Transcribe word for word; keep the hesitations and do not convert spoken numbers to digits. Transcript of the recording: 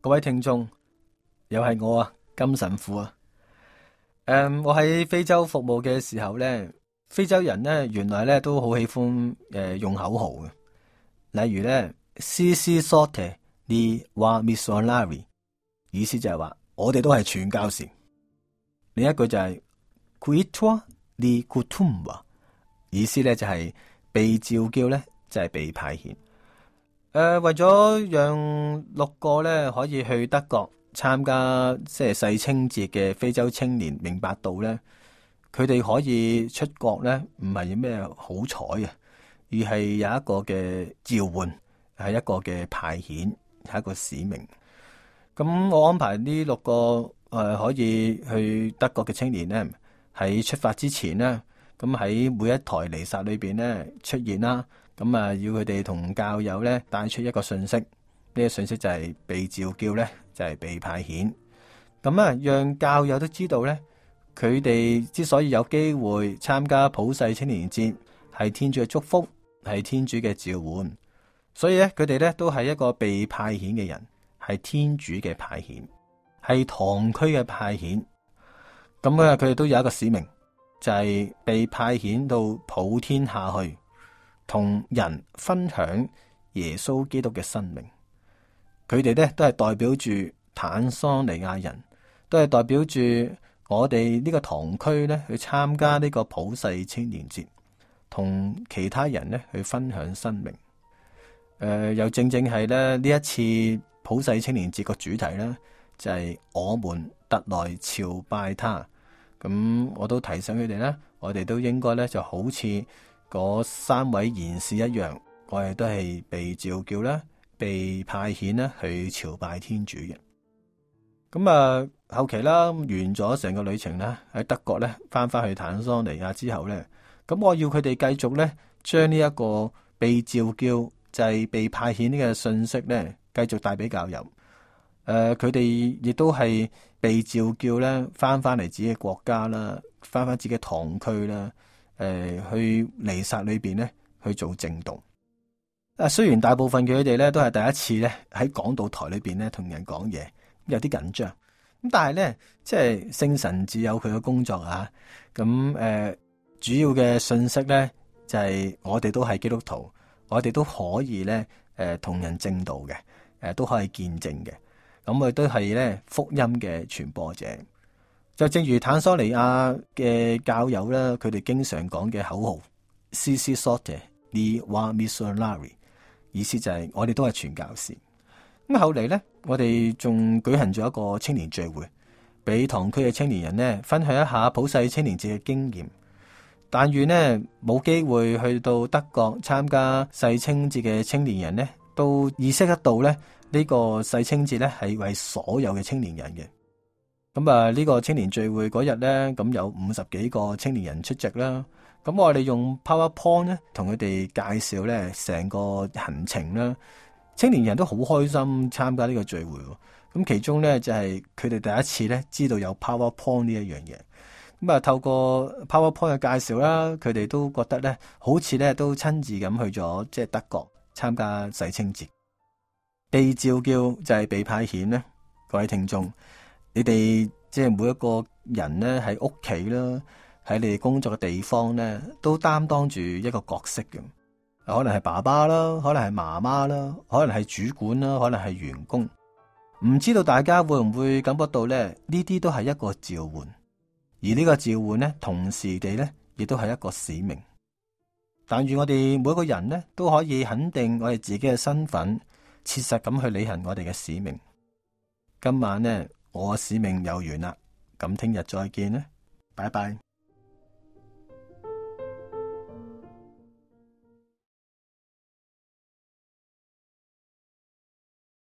各位聽眾，又係我啊，金神父啊。誒、um,，我喺非洲服務嘅時候咧，非洲人咧原來咧都好喜歡誒、呃、用口號嘅，例如咧 Sisi Sote Ni Wa Missionari， 意思就係話我哋都係傳教士。另一句就係 Kuitwa Ni Kutumba， 意思咧就係、是、被召叫咧就係、是、被派遣。誒、呃，為咗讓六個咧可以去德國參加即係世青節嘅非洲青年明白到咧，佢哋可以出國咧，唔係咩好彩啊，而係有一個嘅召喚，係一個嘅派遣，係一個使命。咁我安排呢六個誒、呃、可以去德國嘅青年咧，喺出發之前咧，咁喺每一台彌撒裏邊咧出現啦。咁啊，要佢哋同教友咧帶出一個信息，呢、這個信息就係被召叫咧，就係、是、被派遣。咁啊，讓教友都知道咧，佢哋之所以有機會參加普世青年節，係天主嘅祝福，係天主嘅召喚。所以咧，佢哋咧都係一個被派遣嘅人，係天主嘅派遣，係堂區嘅派遣。咁啊，佢哋都有一個使命，就係、是、被派遣到普天下去，同人分享耶穌基督嘅生命。佢哋咧都係代表住坦桑尼亞人，都係代表住我哋呢個堂區咧去參加呢個普世青年節，同其他人咧去分享生命。誒、呃，又正正係咧呢一次普世青年節個主題咧，就係、是、我們特來朝拜他。咁我都提醒佢哋咧，我哋都應該咧就好似嗰三位賢士一樣，我哋都係被召叫啦，被派遣啦去朝拜天主嘅。咁啊，後期啦，完咗成個旅程啦，喺德國咧翻翻去坦桑尼亞之後咧，咁我要佢哋繼續咧將呢一個被召叫就係、是、被派遣呢個信息咧，繼續帶俾教友。誒、呃，佢哋亦都係被召叫咧翻翻嚟自己嘅國家啦，翻翻自己堂區啦。誒、呃，去彌撒裏邊咧去做證道。啊，雖然大部分佢哋咧都係第一次咧喺講道台裏邊咧同人講嘢，有啲緊張。咁但係咧，即係聖神自有佢嘅工作啊。咁誒、呃，主要嘅信息咧就係、是、我哋都係基督徒，我哋都可以咧誒同人證道嘅，誒、呃、都可以見證嘅。咁我哋都係咧福音嘅傳播者。就正如坦桑尼亞嘅教友啦，佢哋經常講嘅口號 Sisi Sote Ni Wa Missionari， 意思就係我哋都係傳教士。咁後嚟咧，我哋仲舉行咗一個青年聚會，俾堂區嘅青年人呢分享一下普世青年節嘅經驗。但願呢冇機會去到德國參加世青節嘅青年人呢，都意識得到咧呢個世青節咧係為所有嘅青年人嘅。咁啊，呢個青年聚會嗰日咧，咁有五十幾個青年人出席啦。咁我哋用 PowerPoint 咧，同佢哋介紹咧成個行程啦。青年人都好開心參加呢個聚會。咁其中咧就係佢哋第一次咧知道有 PowerPoint 呢一樣嘢。咁啊，透過 PowerPoint 嘅介紹啦，佢哋都覺得咧好似咧都親自咁去咗即係德國參加世青節。被召叫就係被派遣咧，各位聽眾。你哋即係每一個人咧，喺屋企啦，喺你哋工作嘅地方咧，都擔當住一個角色嘅。可能係爸爸啦，可能係媽媽啦，可能係主管啦，可能係員工。唔知道大家會唔會感覺到咧？呢啲都係一個召喚，而呢個召喚咧，同時地咧，亦都係一個使命。但願我哋每一個人咧，都可以肯定我哋自己嘅身份，切實咁去履行我哋嘅使命。今晚呢，我使命有完啦，咁聽日再見啦，拜拜。